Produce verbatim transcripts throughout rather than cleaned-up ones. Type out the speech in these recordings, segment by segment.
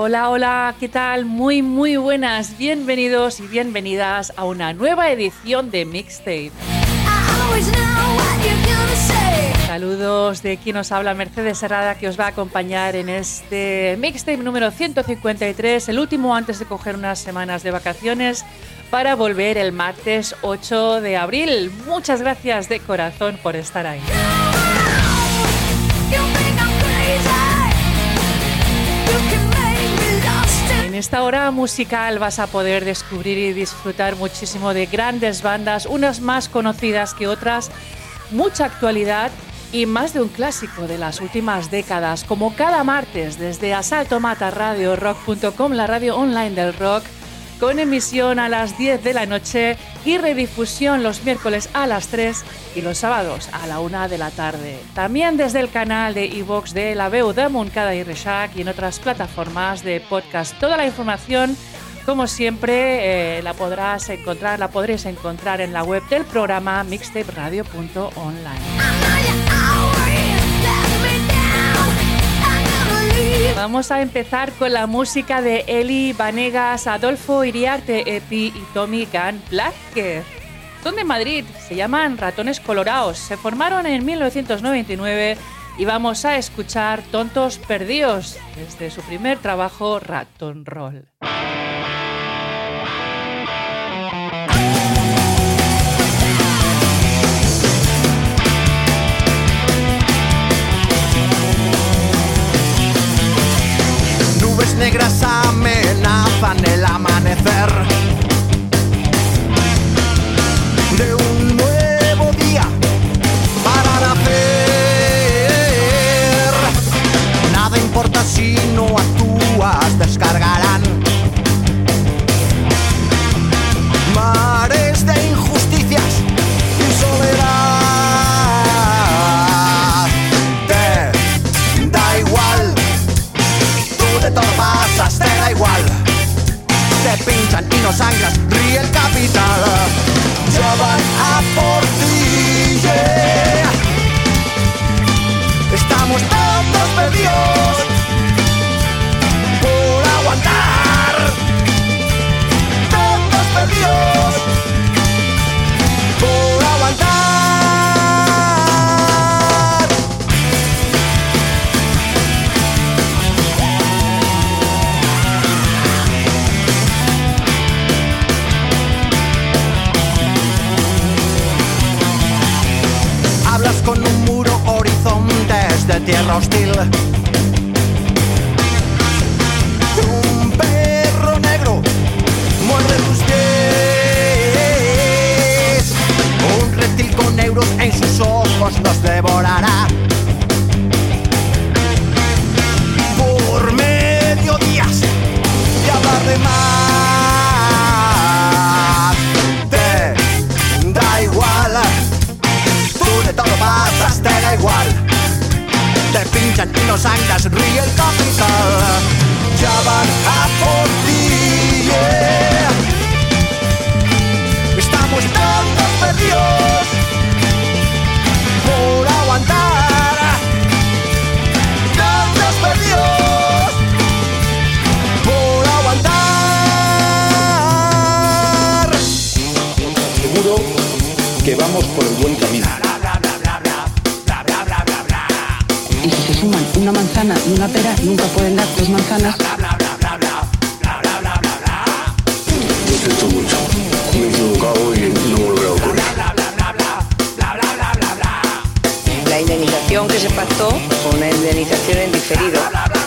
Hola, hola, ¿qué tal? Muy, muy buenas. Bienvenidos y bienvenidas a una nueva edición de Mixtape. Saludos de quien os habla, Mercedes Herrada, que os va a acompañar en este Mixtape número ciento cincuenta y tres, el último antes de coger unas semanas de vacaciones para volver el martes ocho de abril. Muchas gracias de corazón por estar ahí. En esta hora musical vas a poder descubrir y disfrutar muchísimo de grandes bandas, unas más conocidas que otras, mucha actualidad y más de un clásico de las últimas décadas, como cada martes desde Asalto Mata Radio Rock punto com, la radio online del rock, con emisión a las diez de la noche y redifusión los miércoles a las tres y los sábados a la una de la tarde. También desde el canal de iVox de La Veu de Montcada y Reixac y en otras plataformas de podcast. Toda la información, como siempre, eh, la podrás encontrar, la podréis encontrar en la web del programa mixtape radio punto online. Vamos a empezar con la música de Eli Vanegas, Adolfo Iriarte Epi y Tommy Gunn Blázquez. Son de Madrid, se llaman Ratones Colorados, se formaron en mil novecientos noventa y nueve y vamos a escuchar Tontos Perdidos desde su primer trabajo Raton Roll. Nubes negras amenazan el amanecer de un nuevo día para nacer. Nada importa si no actúas, descargarán mares de injusticias y soledad. Te da igual, de todo pasas, te da igual. Te pinchan y no sangras, ríe el capital. Ya van a por ti, yeah. Estamos todos perdidos por aguantar. Todos perdidos por aguantar. Con un muro, horizontes de tierra hostil. Un perro negro muerde tus pies. Un reptil con euros en sus ojos nos devorará. Por mediodías y hablar de más. Te da igual. De todo pasas, te da igual. Te pinchan y no sangras, ríe el capital. Ya van a por ti, yeah. Estamos todos perdidos por aguantar. Todos perdidos por aguantar. Seguro que vamos por el buen camino. Y si se suman una manzana y una pera, nunca pueden dar dos manzanas. Lo siento mucho. Me he equivocado y no volverá a ocurrir. La indemnización que se pactó fue una indemnización en diferido.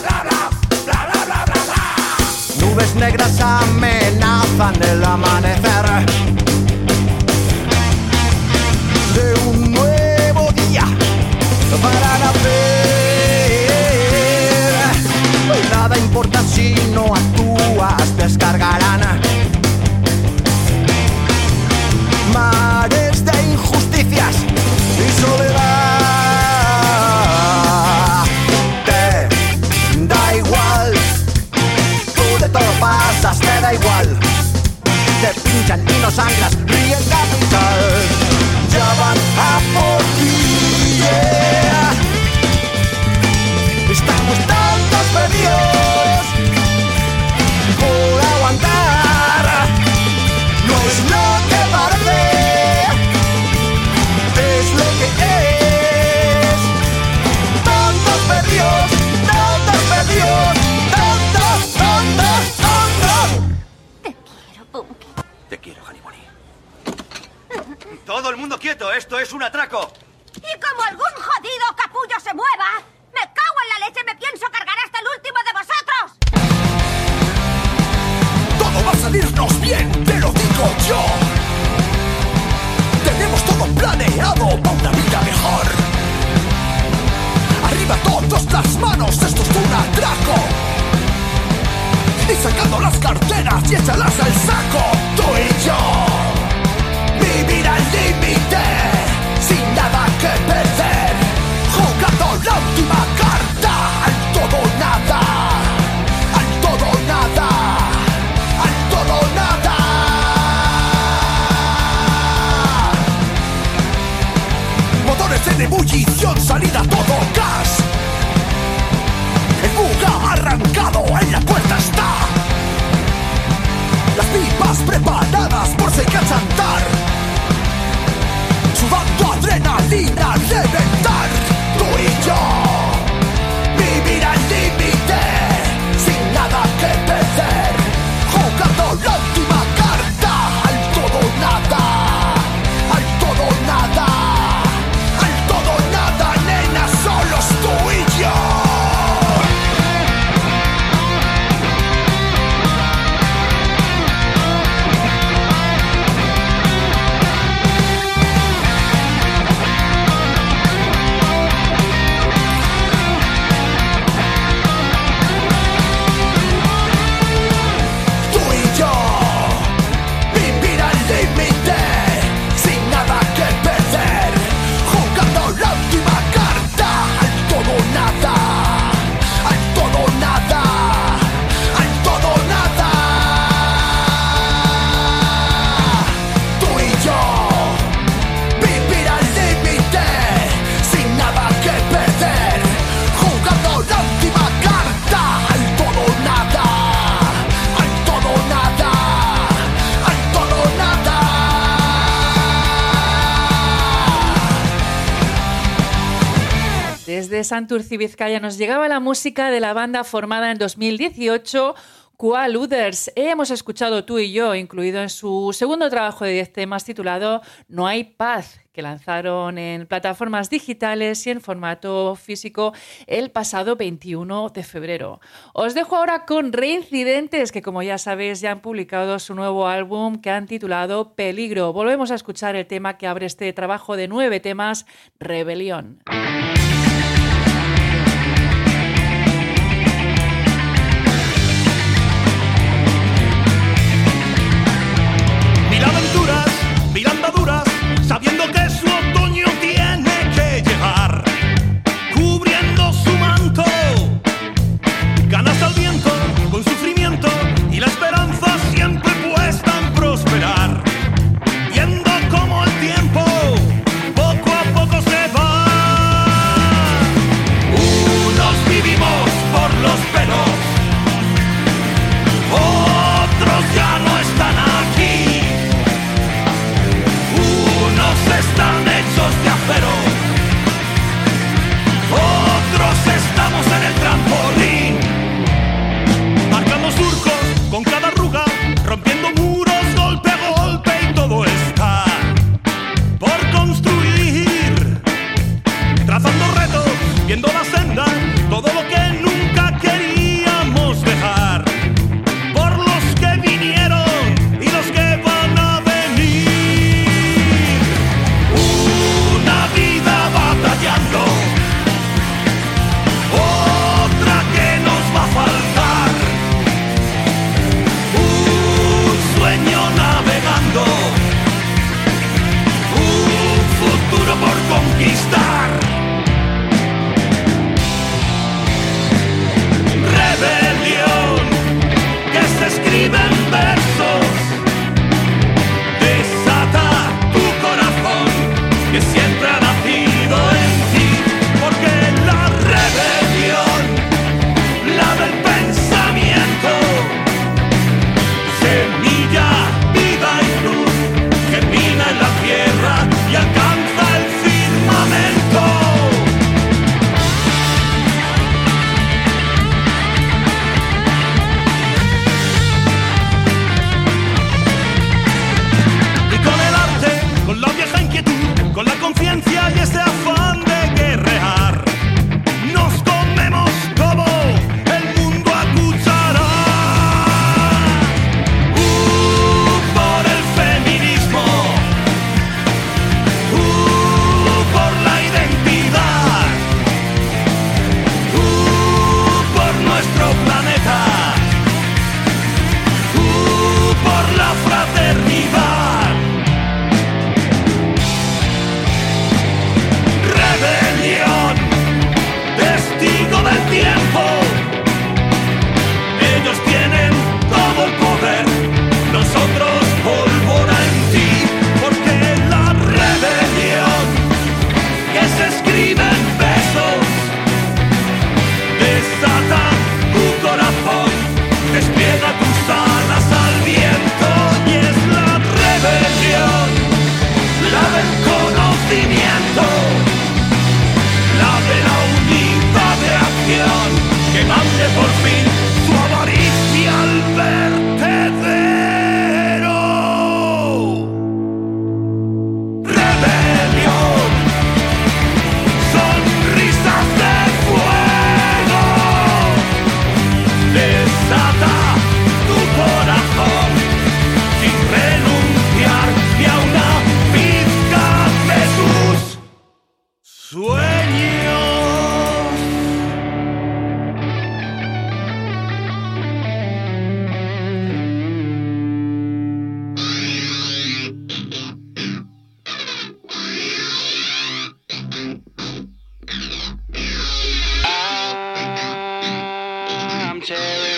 Nubes negras amenazan el amanecer de un nuevo día para nacer. Nada importa si no actúas, descargarán mares de injusticias y soledad. Te da igual, tú de todo pasas, te da igual. Te pinchan y no sangras, ríe el capital. Ya van a por ti, yeah. Estamos todos perdidos menos bien, te lo digo yo. Tenemos todo planeado para una vida mejor. Arriba todas las manos, esto es un atraco. Y sacando las carteras y échalas al saco. Tú y yo, vivir al límite, sin nada que perder, jugando la última carta, al todo o nada, al todo o nada, al todo o nada. Motores en ebullición, salida todo gas. El buga arrancado, en la puerta está. Las pipas preparadas por si hay que chantar. Sudando adrenalina, reventar. Tú y yo, vivir al límite, sin nada que perder, jugando la última carta, al todo o nada, al todo o nada, al todo o nada, nena, solos tú y yo. Desde Santurce, Vizcaya, nos llegaba la música de la banda formada en dos mil dieciocho, Qualuders. Hemos escuchado Tú y Yo, incluido en su segundo trabajo de diez temas titulado No hay paz, que lanzaron en plataformas digitales y en formato físico el pasado veintiuno de febrero. Os dejo ahora con Reincidentes, que como ya sabéis ya han publicado su nuevo álbum que han titulado Peligro. Volvemos a escuchar el tema que abre este trabajo de nueve temas, Rebelión. Mil aventuras, mil andaduras, sabiendo que su otoño tiene que llegar, cubriendo su manto, ganas al viento, con sufrimiento y la esperanza siempre puesta en prosperar, viendo cómo el tiempo poco a poco se va.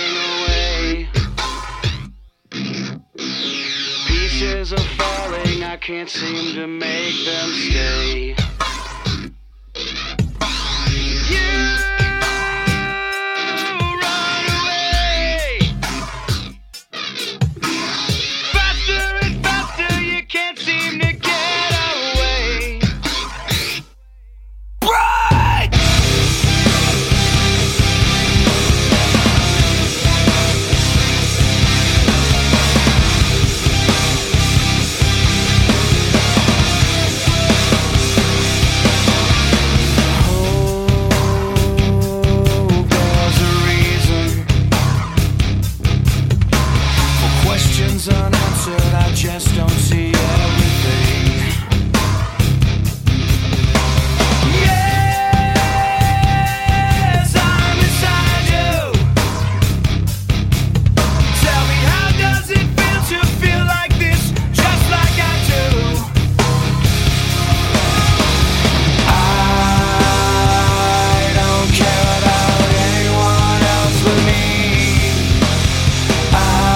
fading away. Pieces are falling, I can't seem to make them stay. Unanswered, I just don't see everything. Yes, I'm inside you. Tell me, how does it feel to feel like this, just like I do? I don't care about anyone else but me. I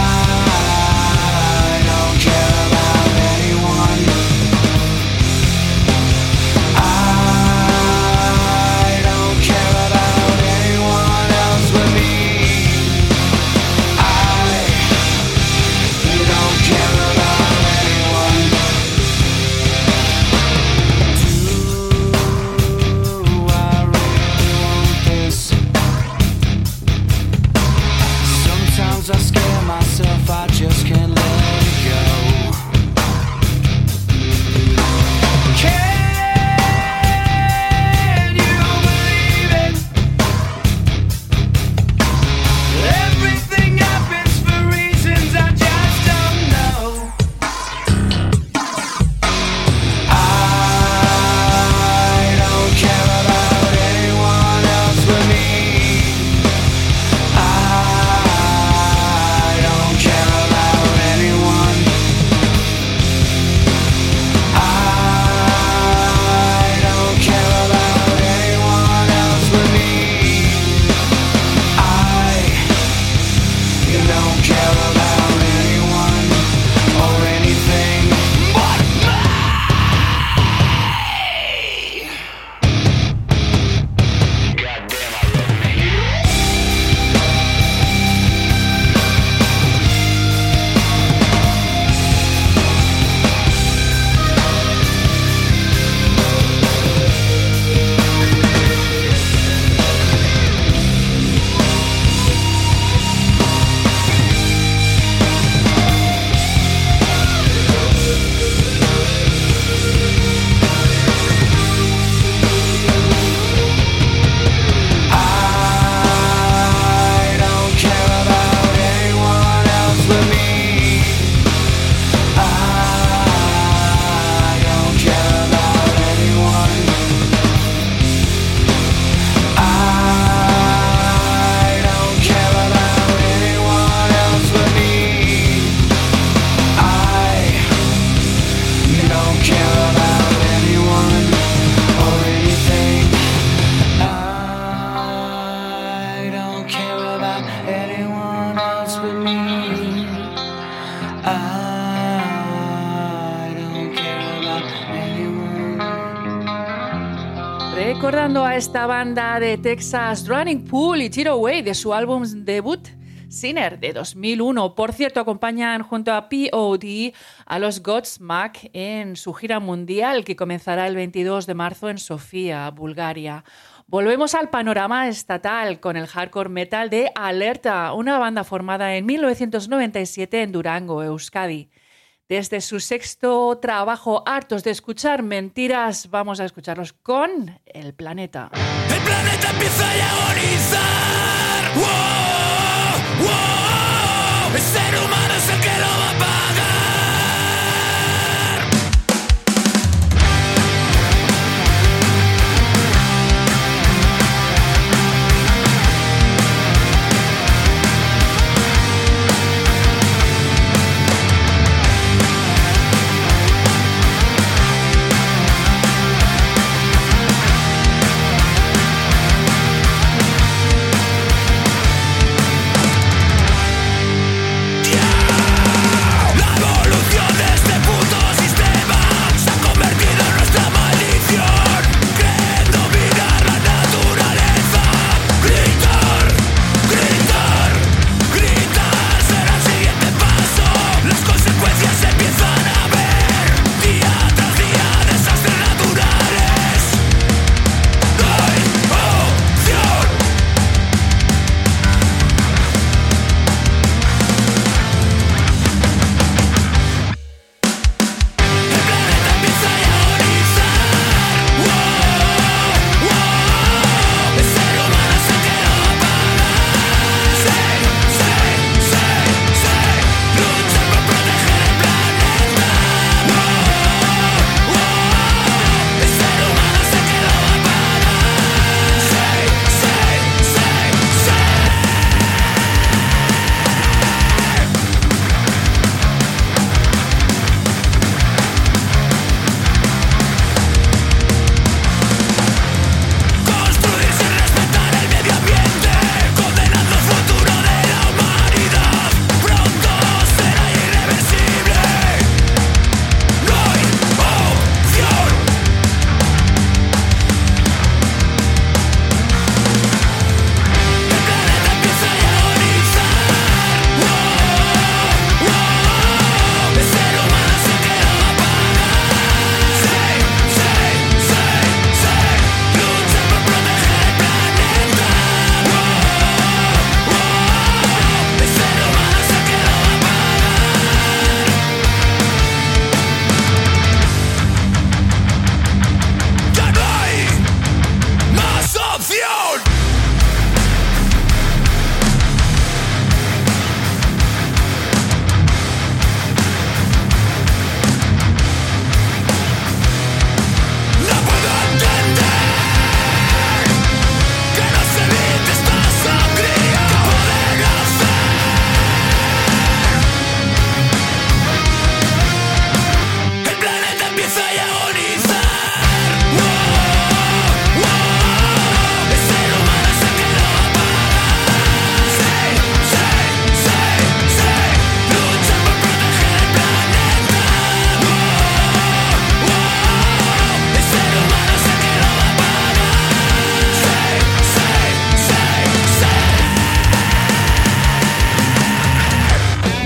I scare myself, I just can't let it go. Can you believe it? Everything happens for reasons I just don't know. I don't care about anyone else but me. I Recordando a esta banda de Texas, Drowning Pool y Tear Away, de su álbum debut Sinner de dos mil uno. Por cierto, acompañan junto a P O D a los Godsmack en su gira mundial que comenzará el veintidós de marzo en Sofía, Bulgaria. Volvemos al panorama estatal con el hardcore metal de Alerta, una banda formada en mil novecientos noventa y siete en Durango, Euskadi. Desde su sexto trabajo, Hartos de escuchar mentiras, vamos a escucharlos con El Planeta. El planeta empieza a agonizar. ¡Wow! ¡Wow! El ser humano es el que lo va a pagar.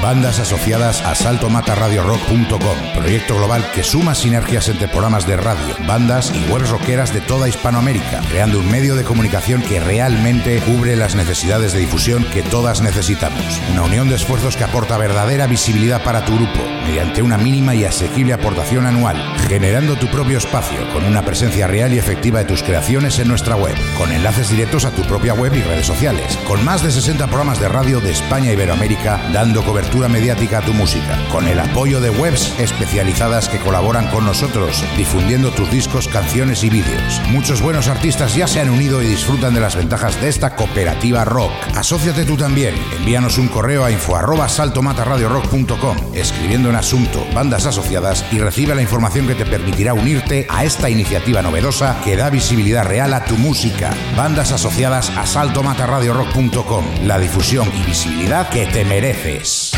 Bandas asociadas a salto mata radio rock punto com, proyecto global que suma sinergias entre programas de radio, bandas y webs rockeras de toda Hispanoamérica, creando un medio de comunicación que realmente cubre las necesidades de difusión que todas necesitamos. Una unión de esfuerzos que aporta verdadera visibilidad para tu grupo, mediante una mínima y asequible aportación anual, generando tu propio espacio, con una presencia real y efectiva de tus creaciones en nuestra web, con enlaces directos a tu propia web y redes sociales, con más de sesenta programas de radio de España e Iberoamérica dando cobertura mediática a tu música, con el apoyo de webs especializadas que colaboran con nosotros, difundiendo tus discos, canciones y vídeos. Muchos buenos artistas ya se han unido y disfrutan de las ventajas de esta cooperativa rock. Asóciate tú también. Envíanos un correo a info arroba salto mata radio rock punto com, escribiendo en asunto bandas asociadas, y recibe la información que te permitirá unirte a esta iniciativa novedosa que da visibilidad real a tu música. Bandas asociadas a salto mata radio rock punto com, la difusión y visibilidad que te mereces.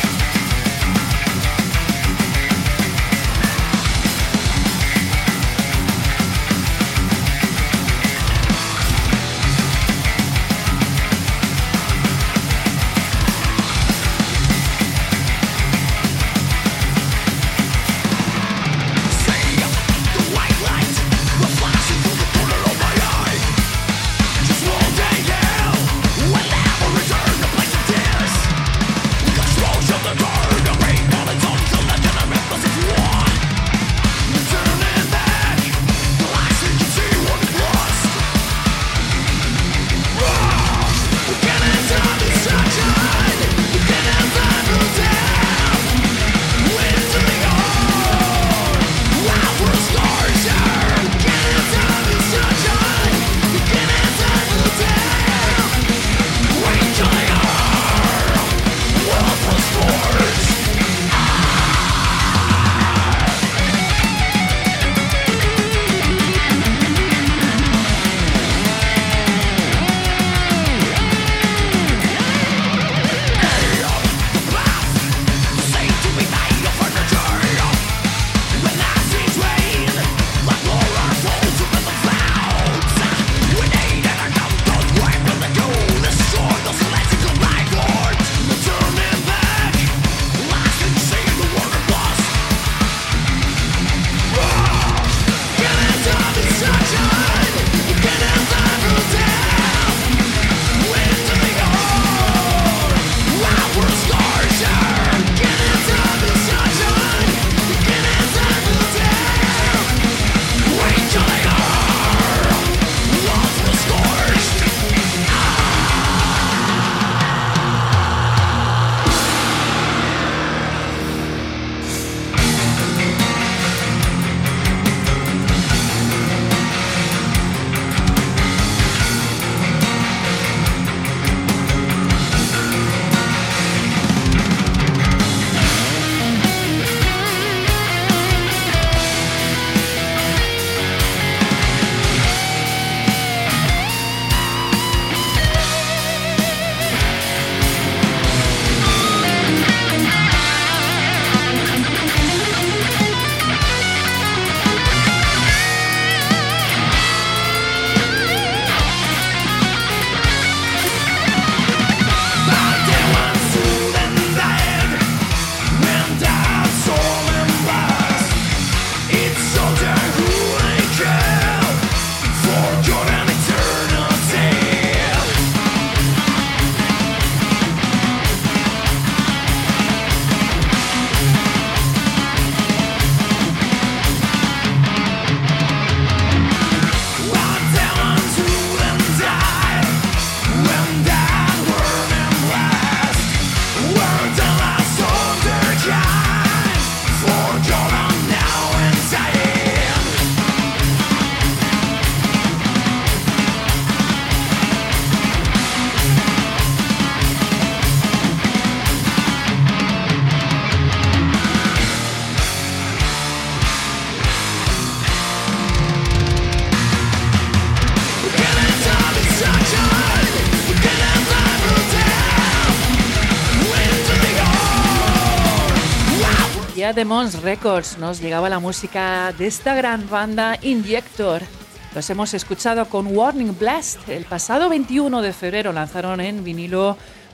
Ya de Mons Records nos llegaba la música de esta gran banda Injector. Los hemos escuchado con Warning Blast. El pasado veintiuno de febrero lanzaron en vinilo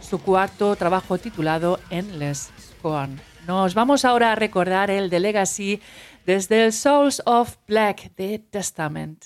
su cuarto trabajo titulado Endless Scorn. Nos vamos ahora a recordar el The Legacy desde el Souls of Black de Testament.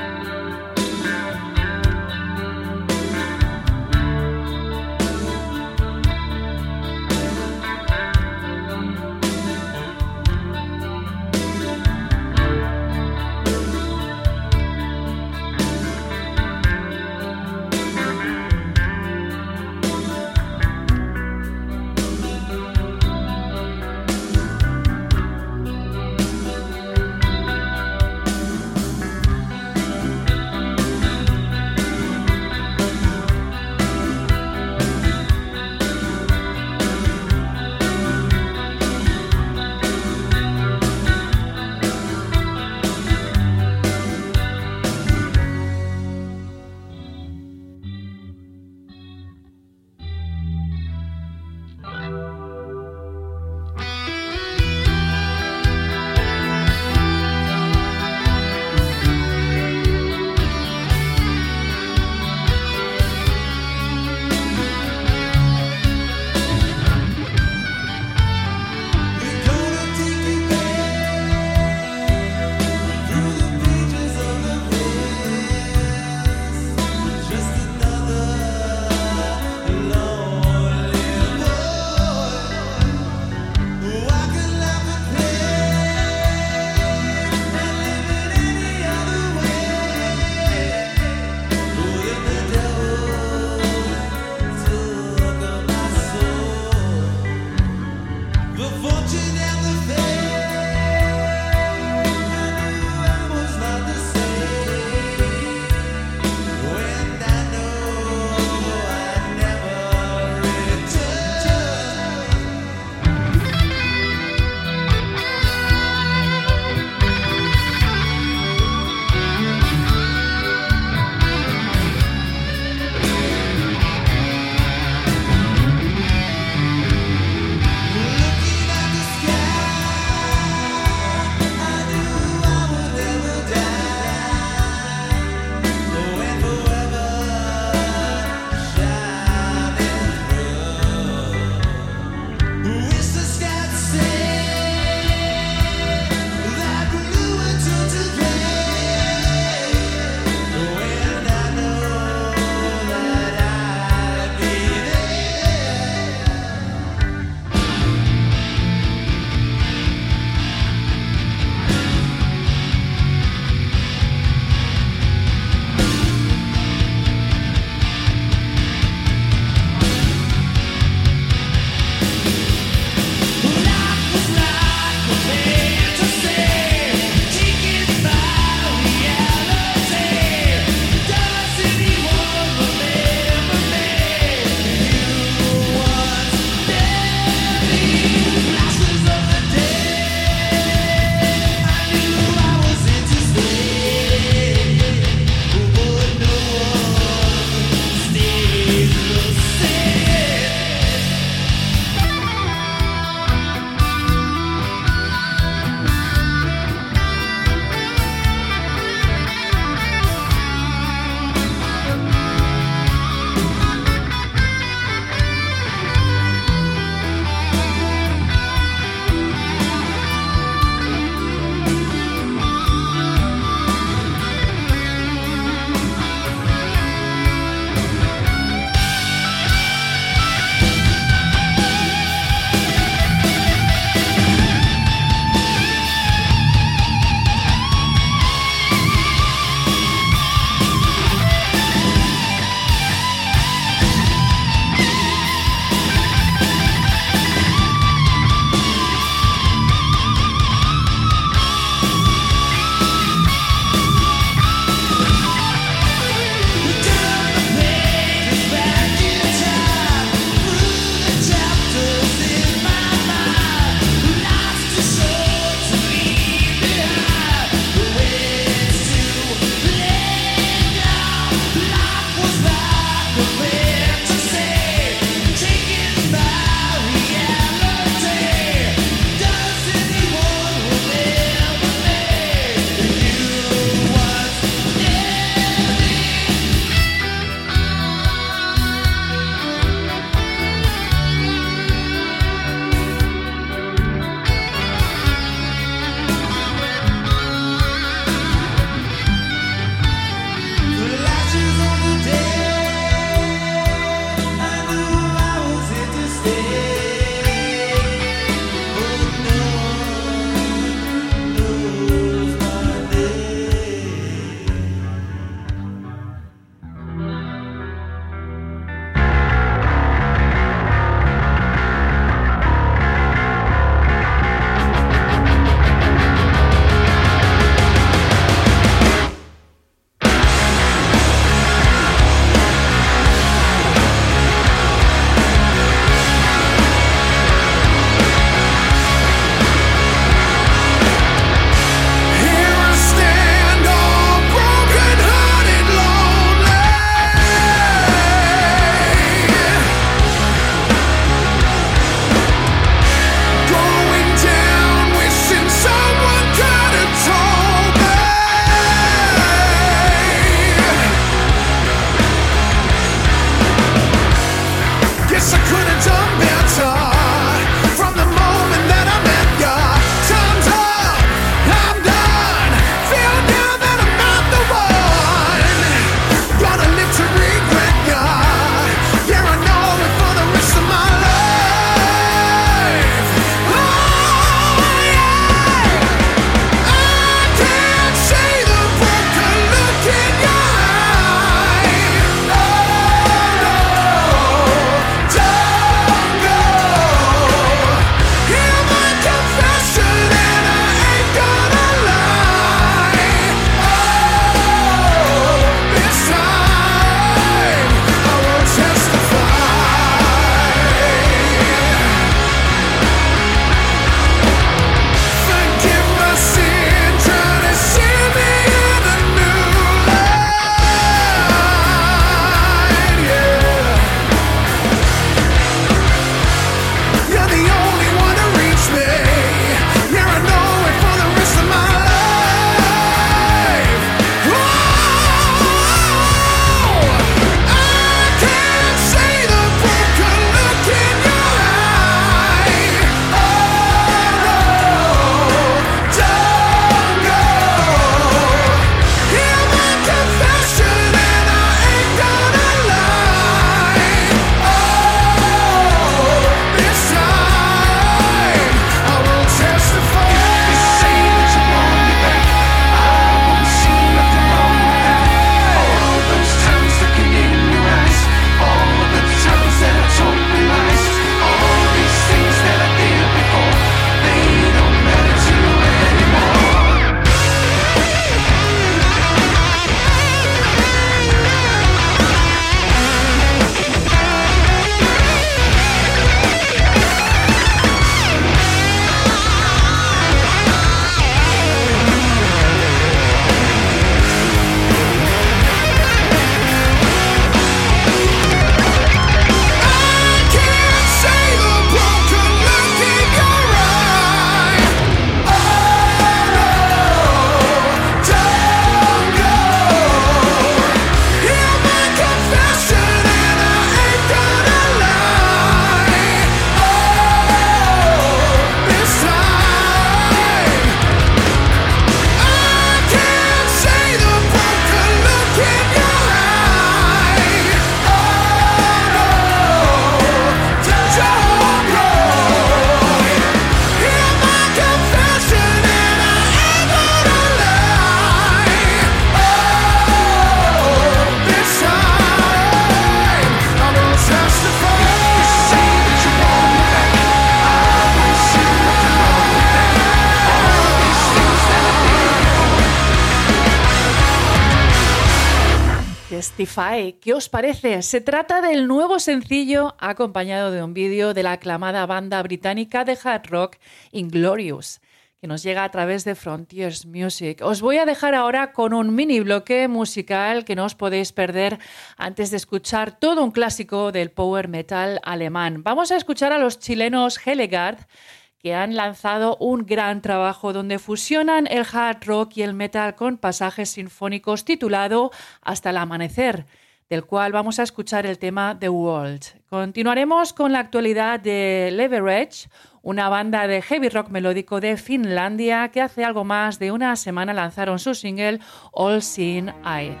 Testify. ¿Qué os parece? Se trata del nuevo sencillo acompañado de un vídeo de la aclamada banda británica de hard rock Inglorious, que nos llega a través de Frontiers Music. Os voy a dejar ahora con un mini bloque musical que no os podéis perder antes de escuchar todo un clásico del power metal alemán. Vamos a escuchar a los chilenos Hellgard, que han lanzado un gran trabajo donde fusionan el hard rock y el metal con pasajes sinfónicos titulado Hasta el amanecer, del cual vamos a escuchar el tema The World. Continuaremos con la actualidad de Leverage, una banda de heavy rock melódico de Finlandia que hace algo más de una semana lanzaron su single All Seeing Eye.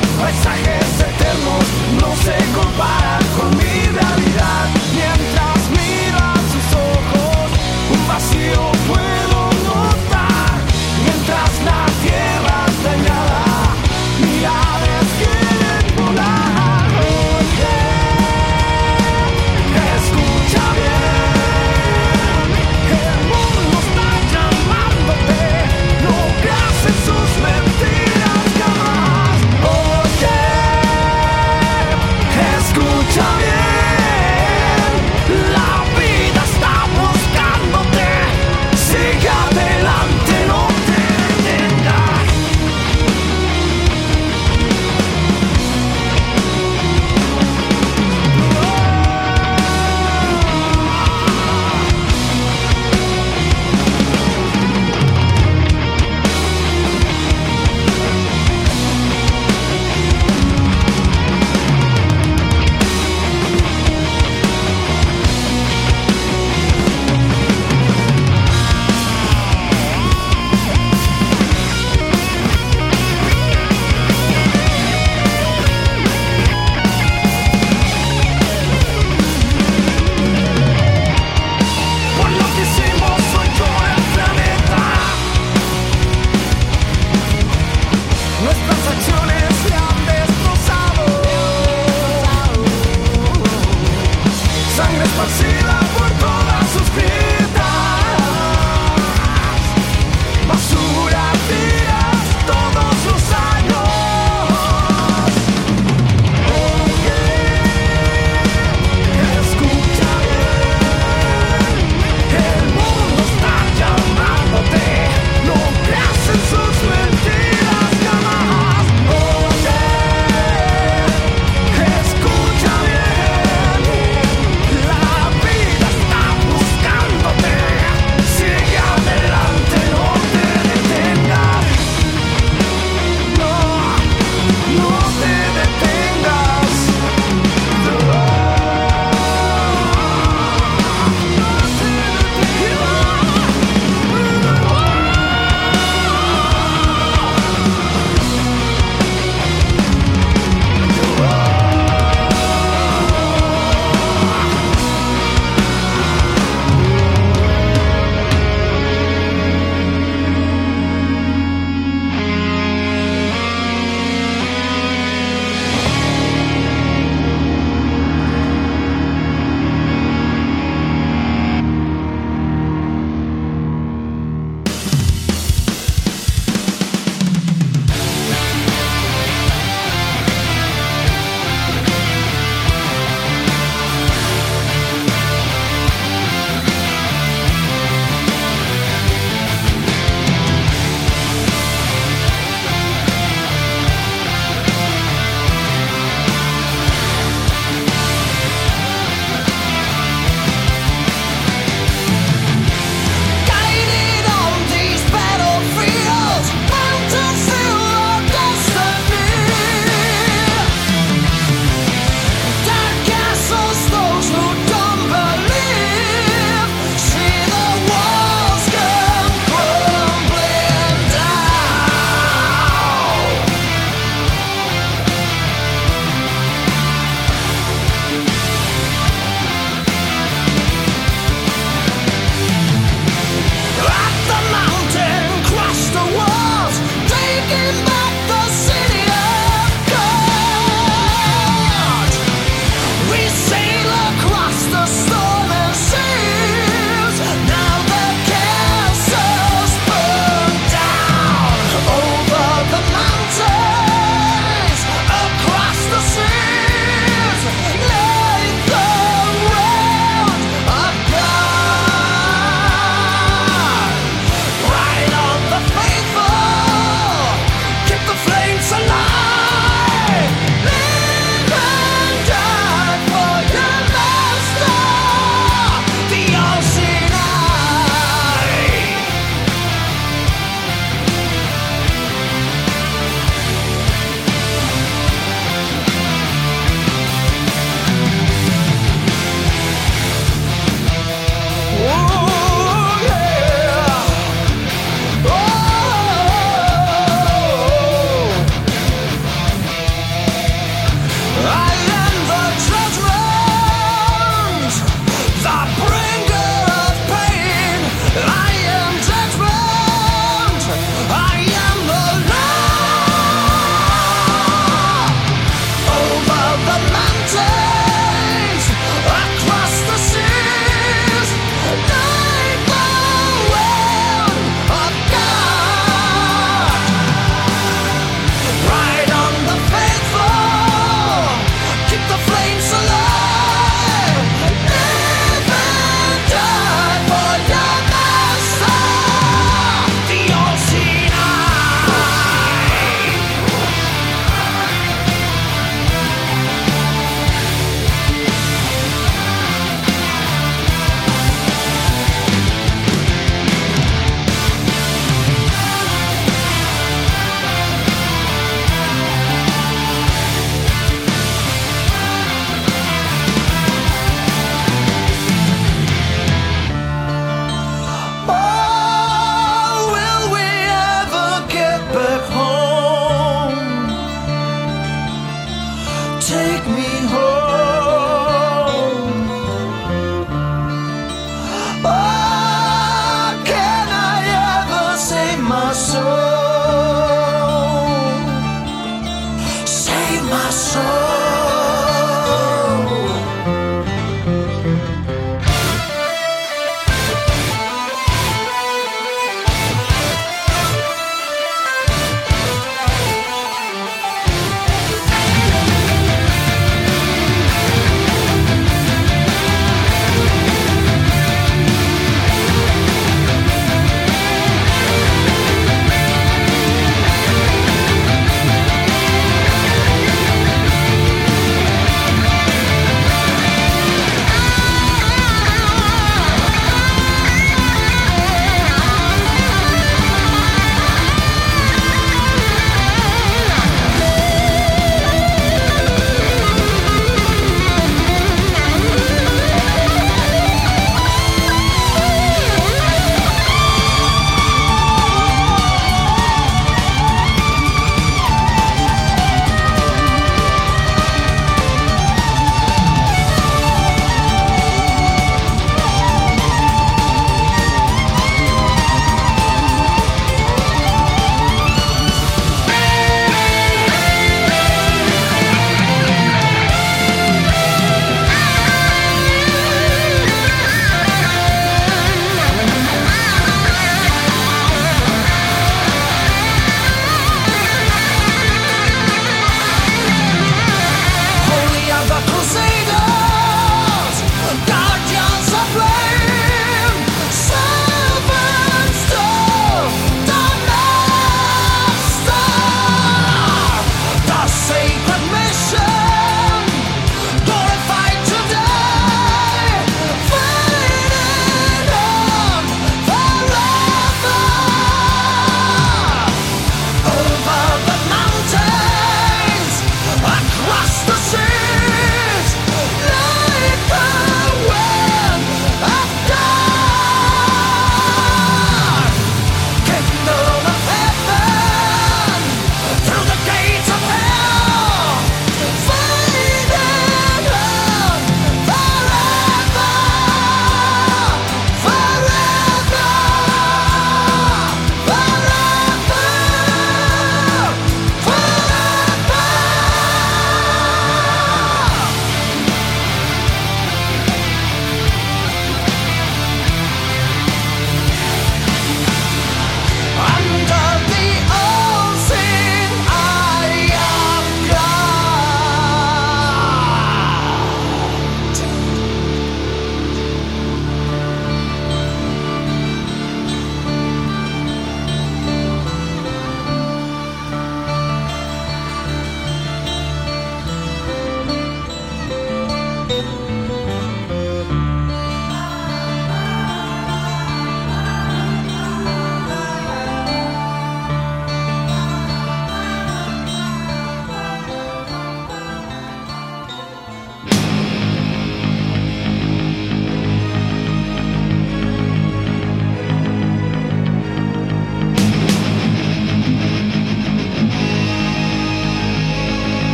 Paisajes eternos no se comparan con mi realidad. Mientras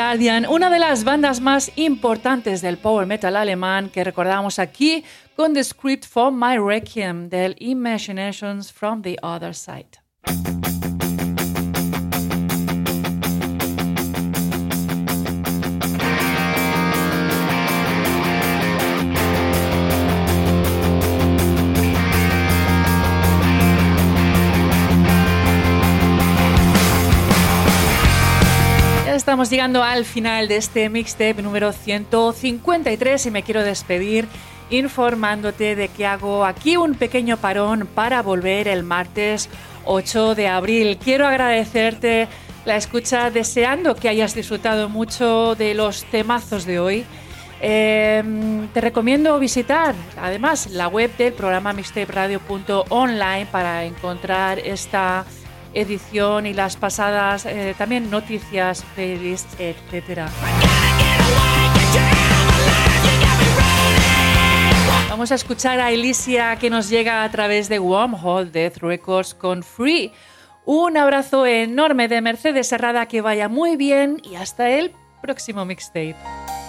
Guardian, una de las bandas más importantes del power metal alemán que recordamos aquí con The Script for My Requiem del Imaginations from the Other Side. Estamos llegando al final de este mixtape número ciento cincuenta y tres y me quiero despedir informándote de que hago aquí un pequeño parón para volver el martes ocho de abril. Quiero agradecerte la escucha, deseando que hayas disfrutado mucho de los temazos de hoy. Eh, te recomiendo visitar además la web del programa mixtape radio punto online para encontrar esta edición y las pasadas eh, también noticias, playlists, etcétera. Vamos a escuchar a Elysia, que nos llega a través de Wormhole Death Records con Free. Un abrazo enorme de Mercedes Herrada, que vaya muy bien y hasta el próximo mixtape.